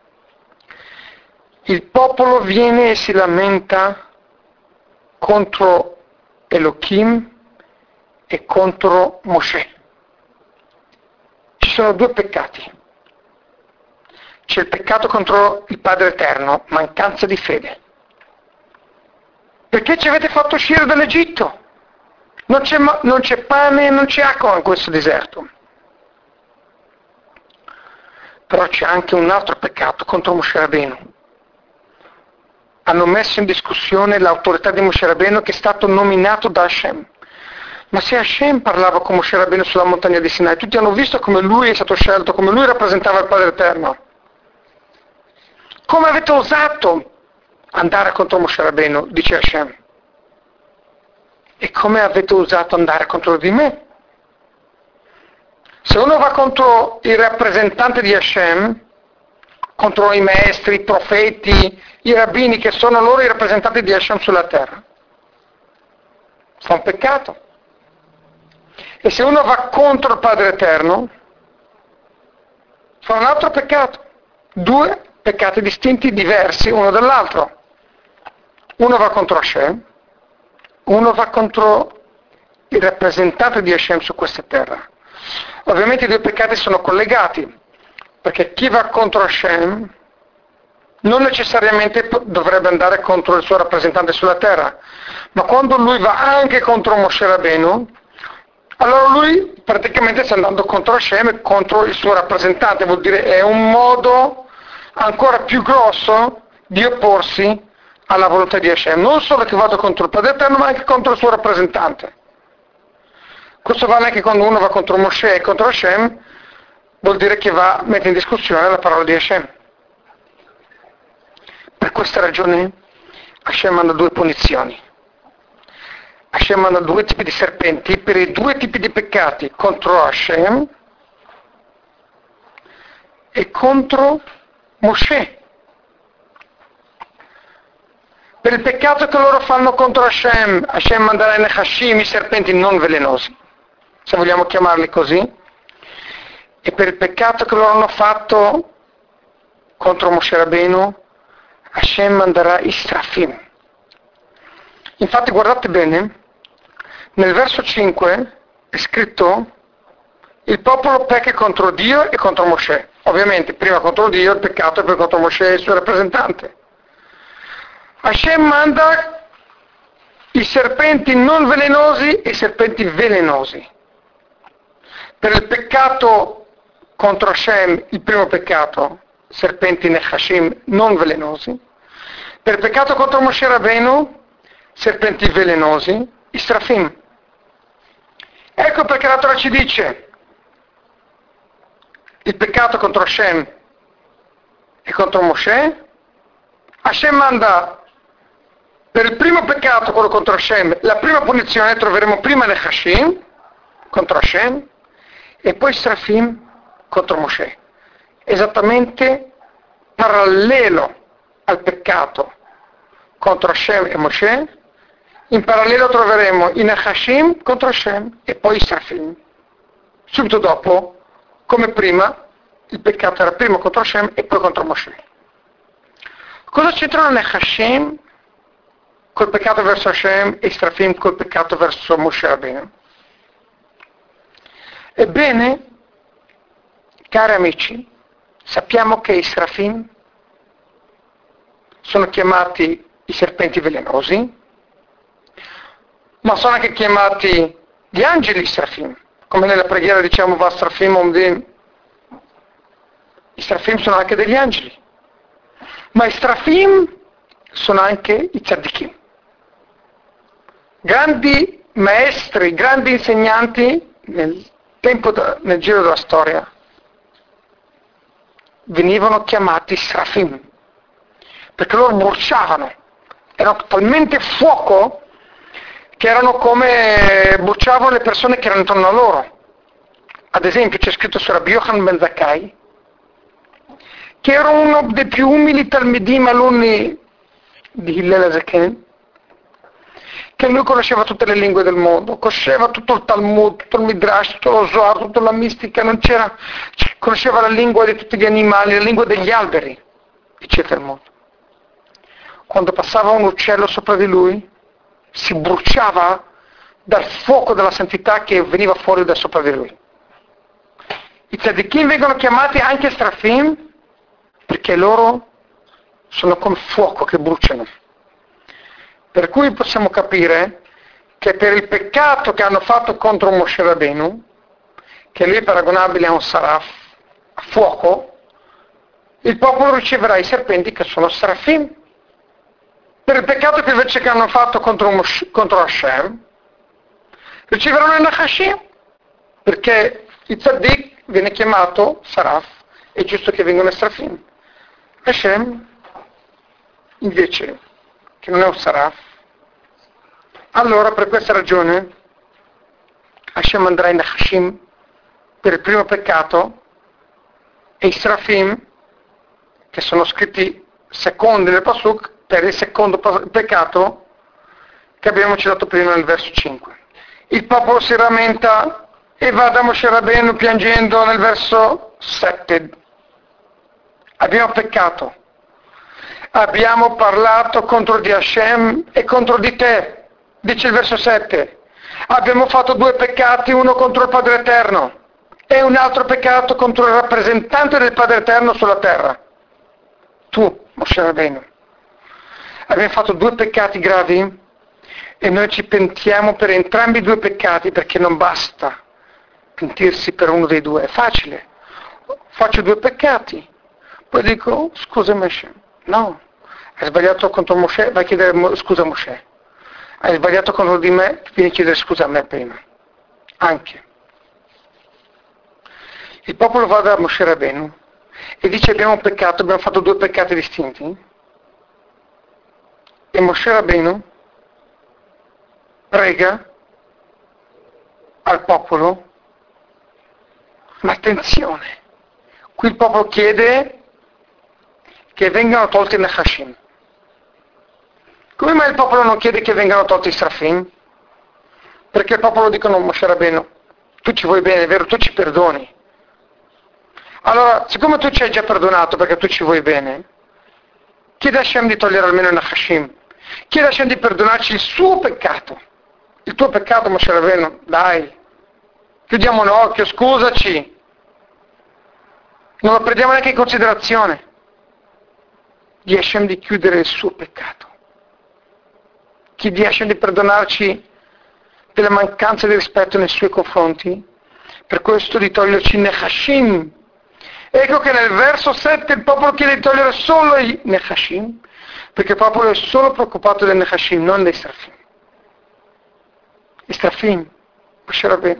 il popolo viene e si lamenta contro Elohim e contro Mosè. Ci sono due peccati. C'è il peccato contro il Padre Eterno, mancanza di fede. Perché ci avete fatto uscire dall'Egitto? Non c'è pane, non c'è acqua in questo deserto. Però c'è anche un altro peccato contro Moshe Rabbeinu. Hanno messo in discussione l'autorità di Moshe Rabbeinu che è stato nominato da Hashem. Ma se Hashem parlava con Moshe Rabbeinu sulla montagna di Sinai, tutti hanno visto come lui è stato scelto, come lui rappresentava il Padre Eterno. Come avete osato andare contro Moshe Rabbeinu, dice Hashem. E come avete osato andare contro di me? Se uno va contro il rappresentante di Hashem, contro i maestri, i profeti, i rabbini che sono loro i rappresentanti di Hashem sulla terra, fa un peccato. E se uno va contro il Padre Eterno, fa un altro peccato. Due peccati distinti, diversi uno dall'altro. Uno va contro Hashem, uno va contro il rappresentante di Hashem su questa terra. Ovviamente i due peccati sono collegati, perché chi va contro Hashem non necessariamente dovrebbe andare contro il suo rappresentante sulla terra, ma quando lui va anche contro Moshe Rabbeinu, allora lui praticamente sta andando contro Hashem e contro il suo rappresentante, vuol dire è un modo ancora più grosso di opporsi alla volontà di Hashem, non solo che vada contro il Padre Eterno, ma anche contro il suo rappresentante. Questo vale anche quando uno va contro Moshe e contro Hashem, vuol dire che mette in discussione la parola di Hashem. Per questa ragione Hashem manda due punizioni. Hashem manda due tipi di serpenti per i due tipi di peccati, contro Hashem e contro Moshe. Per il peccato che loro fanno contro Hashem, Hashem manderà i Nechashim, i serpenti non velenosi, se vogliamo chiamarli così, e per il peccato che loro hanno fatto contro Moshe Rabbeinu, Hashem manderà i Strafim. Infatti guardate bene, nel verso 5 è scritto il popolo pecca contro Dio e contro Moshe. Ovviamente prima contro Dio il peccato e poi contro Moshe e il suo rappresentante. Hashem manda i serpenti non velenosi e i serpenti velenosi. Per il peccato contro Hashem, il primo peccato, serpenti Nechashim non velenosi. Per il peccato contro Moshe Rabbeinu, serpenti velenosi, Strafim. Ecco perché la Torah ci dice il peccato contro Hashem e contro Moshe. Hashem manda per il primo peccato, quello contro Hashem, la prima punizione troveremo prima Nechashim contro Hashem e poi Strafim contro Moshe. Esattamente parallelo al peccato contro Hashem e Moshe, in parallelo troveremo i Nechashim contro Hashem e poi i Strafim. Subito dopo, come prima, il peccato era prima contro Hashem e poi contro Moshe. Cosa c'entrano i Nechashim col peccato verso Hashem e i Strafim col peccato verso Moshe Rabbeinu? Ebbene, cari amici, sappiamo che i Strafim sono chiamati i serpenti velenosi, ma sono anche chiamati gli angeli Strafim, come nella preghiera diciamo va Strafim Omdim. I Strafim sono anche degli angeli, ma i Strafim sono anche i Tzaddikim, grandi maestri, grandi insegnanti nel giro della storia. Venivano chiamati Strafim perché loro bruciavano, erano talmente fuoco che erano come bruciavano le persone che erano intorno a loro. Ad esempio c'è scritto su Rabbi Yochanan ben Zakkai che era uno dei più umili talmidim, alunni di Hillel HaZaken, che lui conosceva tutte le lingue del mondo, conosceva tutto il Talmud, tutto il Midrash, tutto lo Zohar, tutta la mistica, conosceva la lingua di tutti gli animali, la lingua degli alberi, eccetera il mondo. quando passava un uccello sopra di lui, si bruciava dal fuoco della santità che veniva fuori da sopra di lui. I tzadikim vengono chiamati anche strafim perché loro sono come fuoco che bruciano. Per cui possiamo capire che per il peccato che hanno fatto contro Moshe Rabbeinu, che lui è paragonabile a un saraf, a fuoco, il popolo riceverà i serpenti che sono serafim. Per il peccato che invece che hanno fatto contro Hashem, riceveranno i Nachashim, perché il tzaddik viene chiamato saraf, è giusto che vengano serafim. Hashem, invece, che non è un saraf, allora per questa ragione Hashem andrà in Nachashim per il primo peccato e i serafim, che sono scritti secondi nel Pasuk, per il secondo peccato che abbiamo citato prima nel verso 5. Il popolo si rammenta e va da Moshe Rabbeinu piangendo nel verso 7. Abbiamo peccato, abbiamo parlato contro di Hashem e contro di te, dice il verso 7. Abbiamo fatto 2 peccati, uno contro il Padre Eterno e un altro peccato contro il rappresentante del Padre Eterno sulla terra. Tu, Moshe Rabbeinu. Abbiamo fatto 2 peccati gravi e noi ci pentiamo per entrambi i 2 peccati, perché non basta pentirsi per uno dei 2, è facile. Faccio 2 peccati, poi dico scusa Moshe, no, hai sbagliato contro Moshe, vai a chiedere scusa a Moshe, hai sbagliato contro di me, vieni a chiedere scusa a me prima, anche. Il popolo va da Moshe Rabbeinu e dice abbiamo peccato, abbiamo fatto 2 peccati distinti, e Moshe Rabbeinu prega al popolo, ma attenzione, qui il popolo chiede che vengano tolti i Nachashim. Come mai il popolo non chiede che vengano tolti i Srafim? Perché il popolo dicono Moshe Rabbeinu, tu ci vuoi bene, è vero, tu ci perdoni. Allora, siccome tu ci hai già perdonato perché tu ci vuoi bene, chiede a Hashem di togliere almeno i Nachashim. Chiede a Hashem di perdonarci il suo peccato. Il tuo peccato, Moshe Rabbeinu, dai. Chiudiamo un occhio, scusaci. Non lo prendiamo neanche in considerazione. Di Hashem di chiudere il suo peccato. Chiedi a Hashem di perdonarci delle mancanze di rispetto nei suoi confronti. Per questo di toglierci i Nechashim. Ecco che nel verso 7 il popolo chiede di togliere solo i Nechashim, perché il popolo è solo preoccupato dei Nechashim, non dei Srafim. I Srafim, Moshe Rabbeinu,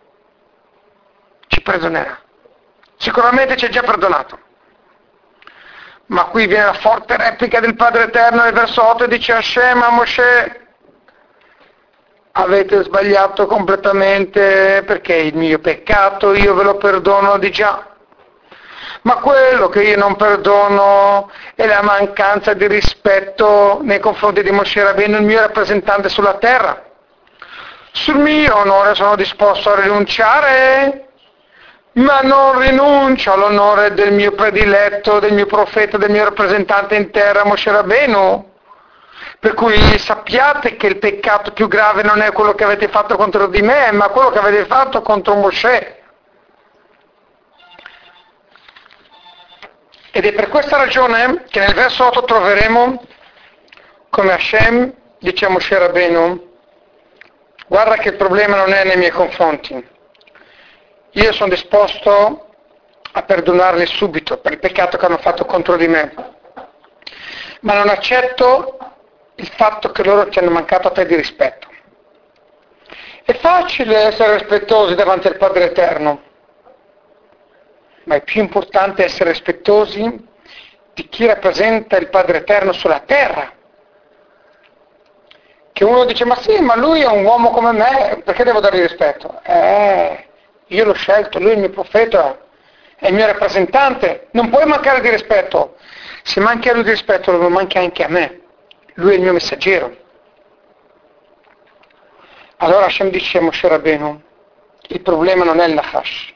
ci perdonerà. Sicuramente ci ha già perdonato. Ma qui viene la forte replica del Padre Eterno nel verso 8 e dice Hashem a Moshe, avete sbagliato completamente perché il mio peccato io ve lo perdono di già. Ma quello che io non perdono è la mancanza di rispetto nei confronti di Moshe Rabbeinu, il mio rappresentante sulla terra. Sul mio onore sono disposto a rinunciare, ma non rinuncio all'onore del mio prediletto, del mio profeta, del mio rappresentante in terra, Moshe Rabbeinu. Per cui sappiate che il peccato più grave non è quello che avete fatto contro di me, ma quello che avete fatto contro Moshe. Ed è per questa ragione che nel verso 8 troveremo come Hashem dice a Moshe Rabbeinu, guarda che il problema non è nei miei confronti. Io sono disposto a perdonarli subito per il peccato che hanno fatto contro di me. Ma non accetto il fatto che loro ti hanno mancato a te di rispetto. È facile essere rispettosi davanti al Padre Eterno, ma è più importante essere rispettosi di chi rappresenta il Padre Eterno sulla terra. Che uno dice, ma sì, ma lui è un uomo come me, perché devo dargli rispetto? Io l'ho scelto, lui è il mio profeta, è il mio rappresentante, non puoi mancare di rispetto. Se manchi a lui di rispetto, lo manchi anche a me. Lui è il mio messaggero. Allora Hashem dice a Moshe Rabbeinu, il problema non è il Nachash,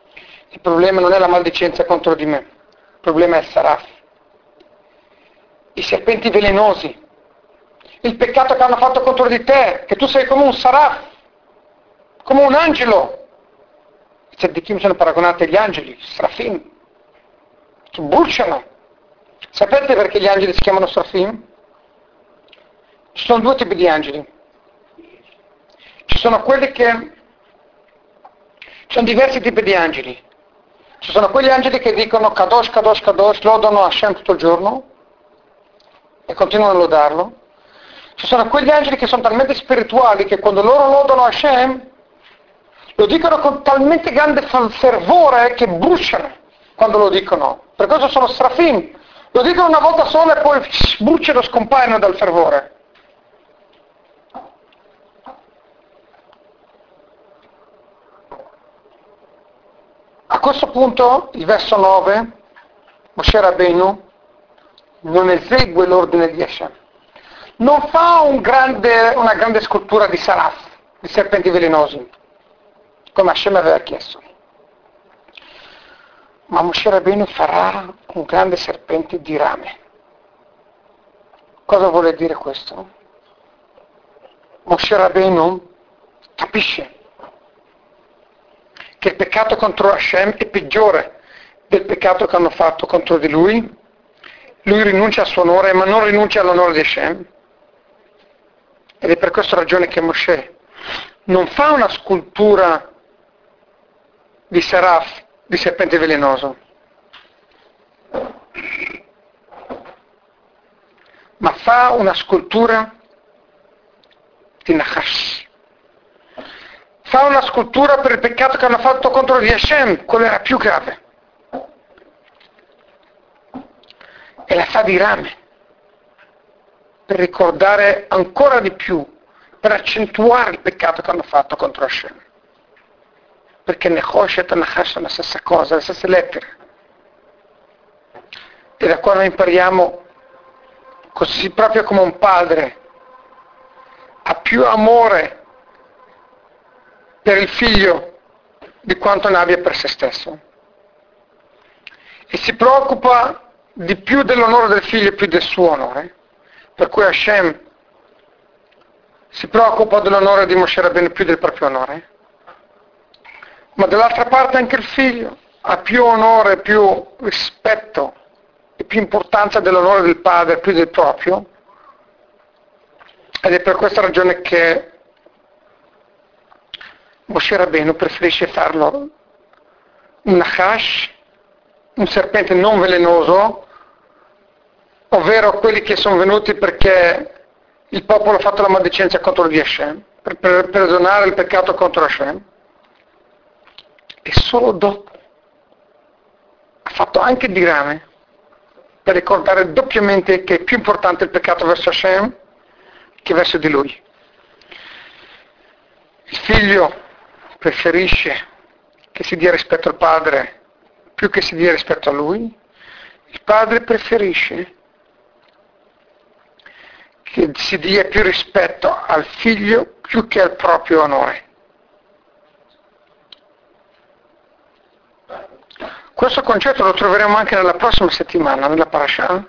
il problema non è la maldicenza contro di me, il problema è il Saraf. i serpenti velenosi, il peccato che hanno fatto contro di te, che tu sei come un saraf, come un angelo. I tzaddikim sono paragonati agli angeli, strafim, che bruciano. Sapete perché gli angeli si chiamano strafim? Ci sono due tipi di angeli. Ci sono quelli che... Ci sono diversi tipi di angeli. Ci sono quegli angeli che dicono Kadosh, Kadosh, Kadosh, lodano Hashem tutto il giorno e continuano a lodarlo. Ci sono quegli angeli che sono talmente spirituali che quando loro lodano Hashem lo dicono con talmente grande fervore che bruciano quando lo dicono. Per questo sono strafim. Lo dicono una volta sola e poi bruciano e scompaiono dal fervore. A questo punto, il verso 9, Moshe Rabbeinu non esegue l'ordine di Hashem. Non fa una grande scultura di saraf, di serpenti velenosi, come Hashem aveva chiesto. Ma Moshe Rabbeinu farà un grande serpente di rame. Cosa vuole dire questo? Moshe Rabbeinu capisce che il peccato contro Hashem è peggiore del peccato che hanno fatto contro di lui. Lui rinuncia al suo onore, ma non rinuncia all'onore di Hashem. Ed è per questa ragione che Moshe non fa una scultura di seraf, di serpente velenoso, ma fa una scultura di Nachash. Fa una scultura per il peccato che hanno fatto contro di Hashem, quello era più grave. E la fa di rame, per ricordare ancora di più, per accentuare il peccato che hanno fatto contro Hashem. Perché Nechosh e Nachash sono la stessa cosa, le stesse lettere. E da qua noi impariamo, così proprio come un padre ha più amore per il figlio di quanto ne abbia per se stesso. E si preoccupa di più dell'onore del figlio e più del suo onore. Per cui Hashem si preoccupa dell'onore di Moshe Rabbeinu più del proprio onore. Ma dall'altra parte anche il figlio ha più onore, più rispetto e più importanza dell'onore del padre più del proprio. Ed è per questa ragione che Moshe Rabbeinu preferisce farlo un Nachash, un serpente non velenoso, ovvero quelli che sono venuti perché il popolo ha fatto la maldicenza contro di Hashem, per perdonare il peccato contro Hashem. E solo dopo ha fatto anche di rame, per ricordare doppiamente che è più importante il peccato verso Hashem che verso di lui. Il figlio preferisce che si dia rispetto al padre più che si dia rispetto a lui. Il padre preferisce che si dia più rispetto al figlio più che al proprio onore. Questo concetto lo troveremo anche nella prossima settimana, nella Parashah.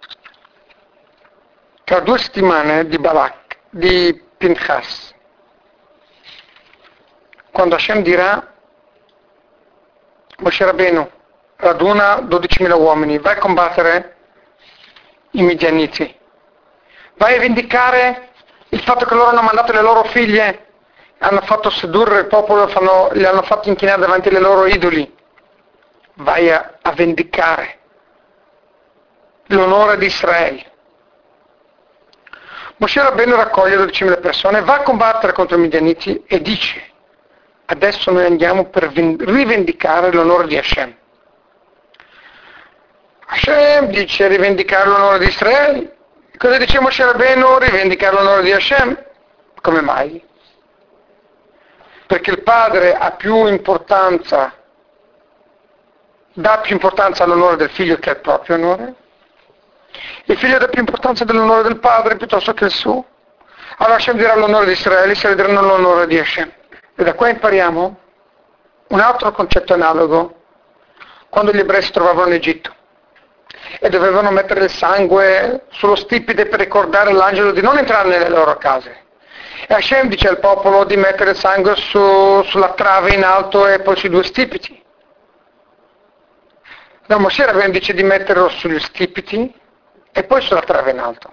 Tra 2 settimane di Balak, di Pinchas. Quando Hashem dirà, Moshe Rabbeinu raduna 12.000 uomini, vai a combattere i Midianiti, vai a vendicare il fatto che loro hanno mandato le loro figlie, hanno fatto sedurre il popolo, li hanno fatto inchinare davanti ai loro idoli, vai a vendicare l'onore di Israele. Moshe Rabbeinu raccoglie 12.000 persone, va a combattere contro i Midianiti e dice, adesso noi andiamo per rivendicare l'onore di Hashem. Hashem dice rivendicare l'onore di Israele. Cosa dice Moshe Rabbeinu? Rivendicare l'onore di Hashem. Come mai? Perché il padre ha più importanza, dà più importanza all'onore del figlio che al proprio onore. Il figlio dà più importanza dell'onore del padre piuttosto che il suo. Allora Hashem dirà l'onore di Israele, Israele diranno l'onore di Hashem. E da qua impariamo un altro concetto analogo quando gli ebrei si trovavano in Egitto. e dovevano mettere il sangue sullo stipite per ricordare l'angelo di non entrare nelle loro case. E Hashem dice al popolo di mettere il sangue sulla trave in alto e poi sui due stipiti. No, Mosè Rabbeinu dice di metterlo sugli stipiti e poi sulla trave in alto.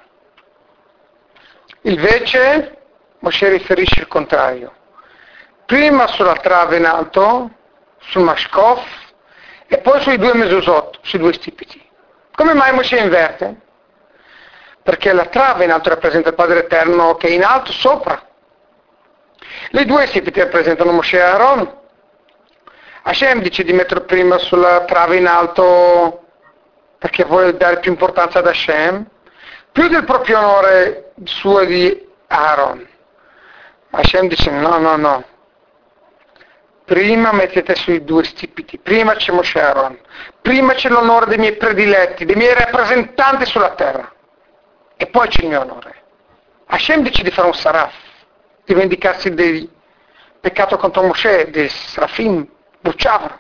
Invece Mosè riferisce il contrario. Prima sulla trave in alto, sul mashkof, e poi sui due mezuzot, sui due stipiti. Come mai Mosè inverte? Perché la trave in alto rappresenta il Padre Eterno che è in alto sopra. Le due stipiti rappresentano Mosè e Aaron. Hashem dice di metterlo prima sulla trave in alto perché vuole dare più importanza ad Hashem, più del proprio onore suo e di Aaron. Hashem dice no. Prima mettete sui due stipiti, prima c'è Mosè e Aaron, prima c'è l'onore dei miei prediletti, dei miei rappresentanti sulla terra, e poi c'è il mio onore. Hashem dice di fare un saraf, di vendicarsi del peccato contro Mosè, dei serafim, bruciavano.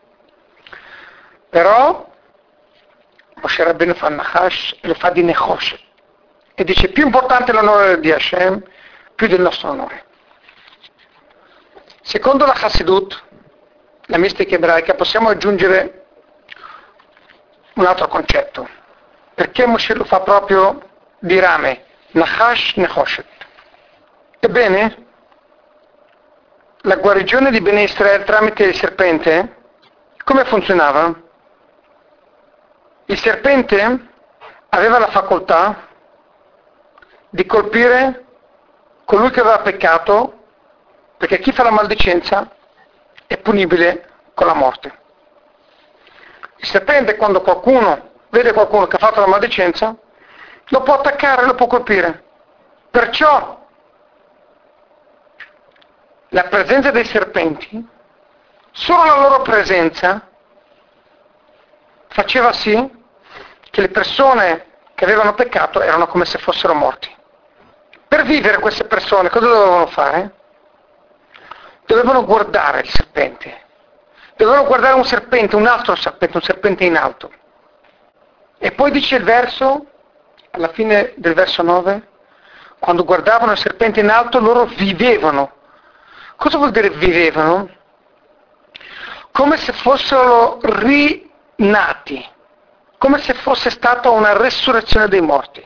Però Mosè Rabbeinu fa Nachash e lo fa di Nechoshet, e dice più importante l'onore di Hashem più del nostro onore. Secondo la Chassidut, la mistica ebraica, possiamo aggiungere un altro concetto. Perché Mosè lo fa proprio di rame? Nachash Nechoshet. Ebbene, la guarigione di Bnei Israele tramite il serpente, come funzionava? Il serpente aveva la facoltà di colpire colui che aveva peccato, perché chi fa la maldicenza è punibile con la morte. Il serpente, quando qualcuno vede qualcuno che ha fatto la maldicenza, lo può attaccare, lo può colpire. Perciò la presenza dei serpenti, solo la loro presenza faceva sì che le persone che avevano peccato erano come se fossero morti. Per vivere queste persone cosa dovevano fare? Dovevano guardare il serpente, dovevano guardare un serpente, un altro serpente, un serpente in alto. E poi dice il verso, alla fine del verso 9, quando guardavano il serpente in alto loro vivevano. Cosa vuol dire vivevano? Come se fossero rinati, come se fosse stata una resurrezione dei morti.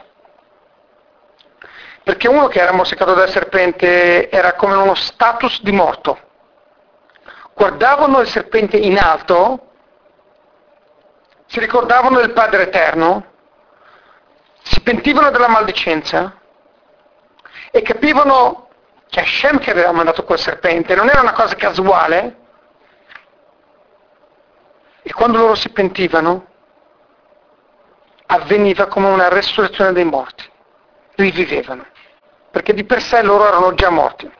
Perché uno che era morsicato dal serpente era come uno status di morto. Guardavano il serpente in alto, si ricordavano del Padre Eterno, si pentivano della maldicenza e capivano che Hashem che aveva mandato quel serpente non era una cosa casuale, e quando loro si pentivano avveniva come una resurrezione dei morti, rivivevano, perché di per sé loro erano già morti.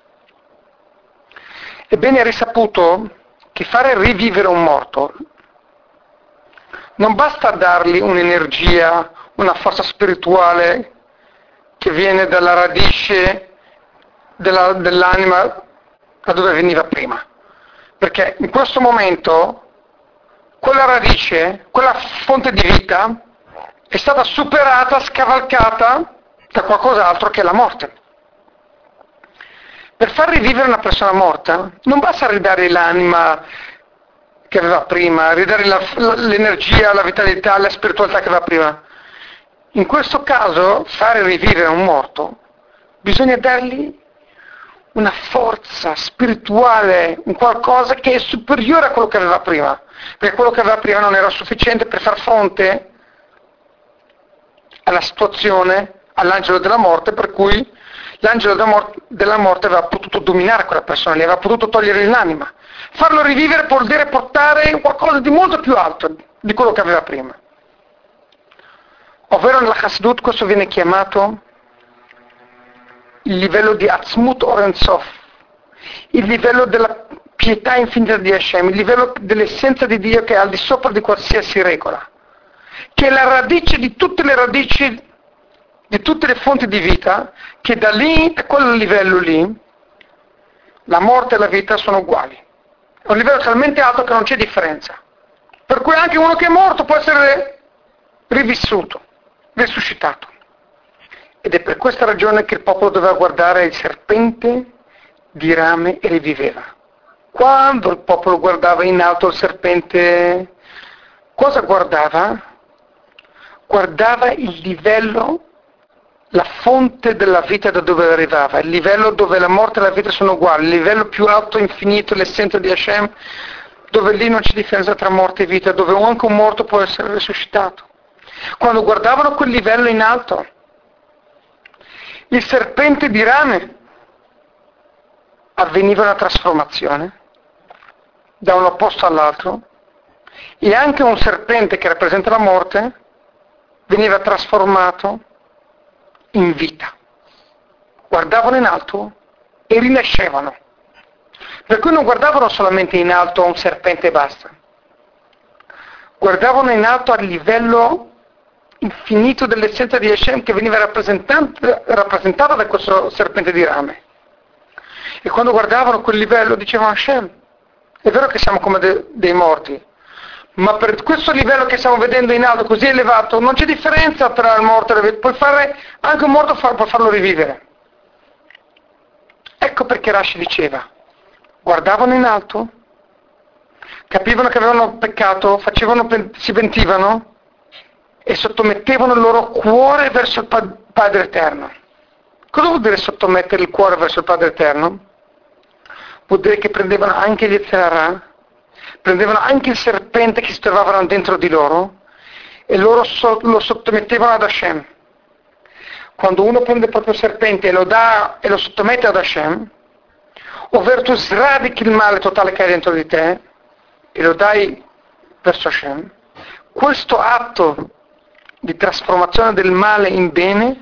Ebbene è risaputo che fare rivivere un morto non basta dargli un'energia, una forza spirituale che viene dalla radice dell'anima da dove veniva prima, perché in questo momento quella radice, quella fonte di vita è stata superata, scavalcata da qualcos'altro che è la morte. Per far rivivere una persona morta non basta ridare l'anima che aveva prima, ridare l'energia, la vitalità, la spiritualità che aveva prima. In questo caso, fare rivivere un morto, bisogna dargli una forza spirituale, un qualcosa che è superiore a quello che aveva prima, perché quello che aveva prima non era sufficiente per far fronte alla situazione, all'angelo della morte, per cui l'angelo della morte aveva potuto dominare quella persona, gli aveva potuto togliere l'anima. Farlo rivivere vuol dire portare qualcosa di molto più alto di quello che aveva prima. Ovvero nella Chassidut questo viene chiamato il livello di Atzmut Oren Sof, il livello della pietà infinita di Hashem, il livello dell'essenza di Dio che è al di sopra di qualsiasi regola, che è la radice di tutte le radici, di tutte le fonti di vita, che da lì, a quel livello lì, la morte e la vita sono uguali. È un livello talmente alto che non c'è differenza. Per cui anche uno che è morto può essere rivissuto, risuscitato. Ed è per questa ragione che il popolo doveva guardare il serpente di rame e riviveva. Quando il popolo guardava in alto il serpente, cosa guardava? Guardava il livello, la fonte della vita da dove arrivava, il livello dove la morte e la vita sono uguali, il livello più alto, infinito, l'essenza di Hashem, dove lì non c'è differenza tra morte e vita, dove anche un morto può essere risuscitato. Quando guardavano quel livello in alto, il serpente di rame, avveniva una trasformazione da un posto all'altro, e anche un serpente che rappresenta la morte veniva trasformato in vita. Guardavano in alto e rinascevano. Per cui non guardavano solamente in alto a un serpente e basta. Guardavano in alto al livello infinito dell'essenza di Hashem che veniva rappresentata da questo serpente di rame. E quando guardavano quel livello dicevano: Hashem, è vero che siamo come dei morti, ma per questo livello che stiamo vedendo in alto, così elevato, non c'è differenza tra il morto e la vita. Puoi fare, anche un morto può farlo rivivere. Ecco perché Rashi diceva: guardavano in alto, capivano che avevano peccato, si pentivano e sottomettevano il loro cuore verso il Padre Eterno. Cosa vuol dire sottomettere il cuore verso il Padre Eterno? Vuol dire che prendevano anche gli Yetzirah, prendevano anche il serpente che si trovavano dentro di loro e loro lo sottomettevano ad Hashem. Quando uno prende il proprio serpente e lo dà e lo sottomette ad Hashem, ovvero tu sradichi il male totale che hai dentro di te e lo dai verso Hashem, questo atto di trasformazione del male in bene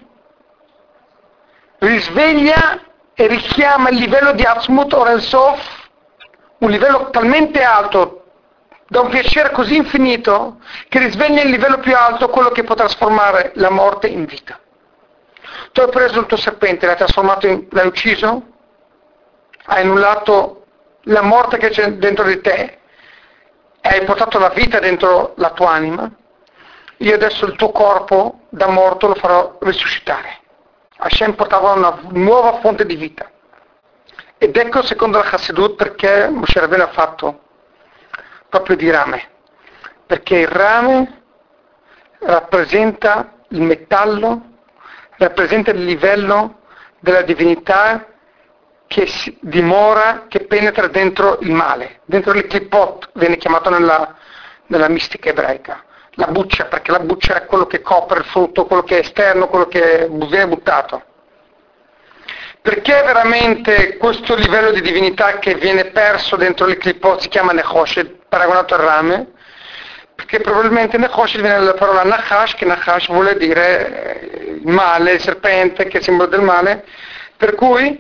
risveglia e richiama il livello di Atzmut or Ein Sof, un livello talmente alto, da un piacere così infinito, che risveglia il livello più alto, quello che può trasformare la morte in vita. Tu hai preso il tuo serpente, l'hai ucciso, hai annullato la morte che c'è dentro di te, e hai portato la vita dentro la tua anima. Io adesso il tuo corpo da morto lo farò risuscitare. Hashem portava una nuova fonte di vita. Ed ecco, secondo la Chassidut, perché Moshe Rabbeinu ha fatto proprio di rame. Perché il rame rappresenta il metallo, rappresenta il livello della divinità che dimora, che penetra dentro il male. Dentro il clipot, viene chiamato nella mistica ebraica. La buccia, perché la buccia è quello che copre il frutto, quello che è esterno, quello che viene buttato. Perché veramente questo livello di divinità che viene perso dentro il clipot si chiama Nechoshet, paragonato al rame? Perché probabilmente Nechoshet viene dalla parola Nachash, che Nachash vuole dire il male, il serpente, che è il simbolo del male, per cui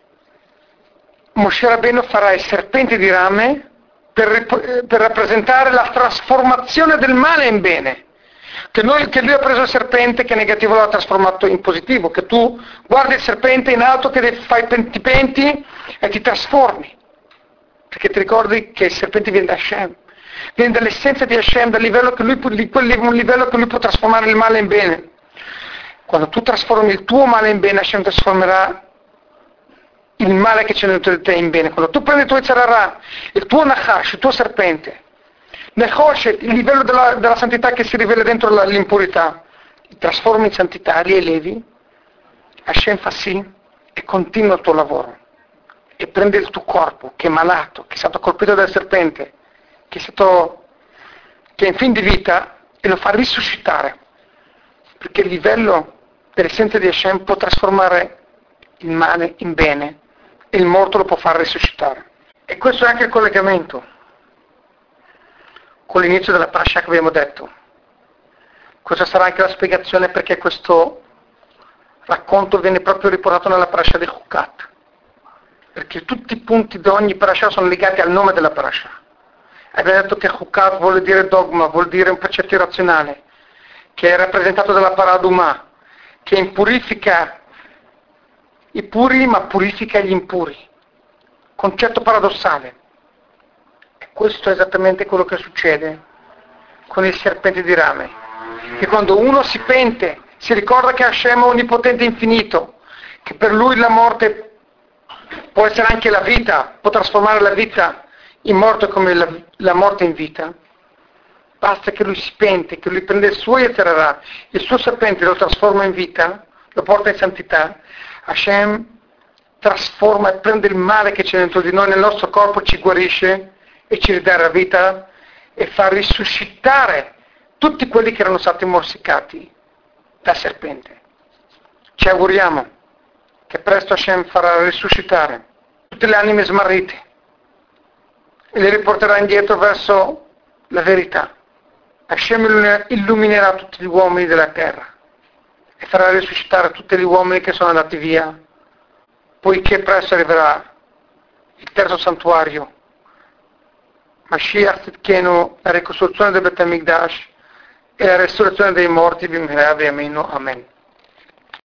Moshe Rabbeinu farà il serpente di rame per rappresentare la trasformazione del male in bene. Che lui ha preso il serpente che è negativo, l'ha trasformato in positivo, che tu guardi il serpente in alto, che ti penti e ti trasformi, perché ti ricordi che il serpente viene da Hashem, viene dall'essenza di Hashem, dal livello che un livello che lui può trasformare il male in bene. Quando tu trasformi il tuo male in bene, Hashem trasformerà il male che c'è dentro di te in bene. Quando tu prendi il tuo Yetzirah, il tuo Nachash, il tuo serpente, Nechoshet, il livello della santità che si rivela dentro l'impurità, ti trasformi in santità, li elevi, Hashem fa sì e continua il tuo lavoro. E prende il tuo corpo, che è malato, che è stato colpito dal serpente, che è in fin di vita, e lo fa risuscitare. Perché il livello dell'essenza di Hashem può trasformare il male in bene e il morto lo può far risuscitare. E questo è anche il collegamento con l'inizio della parasha che abbiamo detto. Questa sarà anche la spiegazione perché questo racconto viene proprio riportato nella parasha di Chukat. Perché tutti i punti di ogni parasha sono legati al nome della parasha. Abbiamo detto che Chukat vuol dire dogma, vuol dire un precetto irrazionale, che è rappresentato dalla paraduma, che impurifica i puri ma purifica gli impuri. Concetto paradossale. E questo è esattamente quello che succede con il serpente di rame. che quando uno si pente, si ricorda che Hashem è onnipotente e infinito, che per lui la morte può essere anche la vita, può trasformare la vita in morte come la morte in vita. Basta che lui si pente, che lui prende il suo Yetzirah, il suo serpente lo trasforma in vita, lo porta in santità. Hashem trasforma e prende il male che c'è dentro di noi nel nostro corpo, ci guarisce e ci ridà la vita e fa risuscitare tutti quelli che erano stati morsicati da serpente. Ci auguriamo che presto Hashem farà risuscitare tutte le anime smarrite e le riporterà indietro verso la verità. Hashem illuminerà tutti gli uomini della terra e farà risuscitare tutti gli uomini che sono andati via, poiché presto arriverà il terzo santuario, Mashiach Tzidkenu, la ricostruzione del Bet HaMikdash e la resurrezione dei morti, Bimhera B'Yameinu. Amen.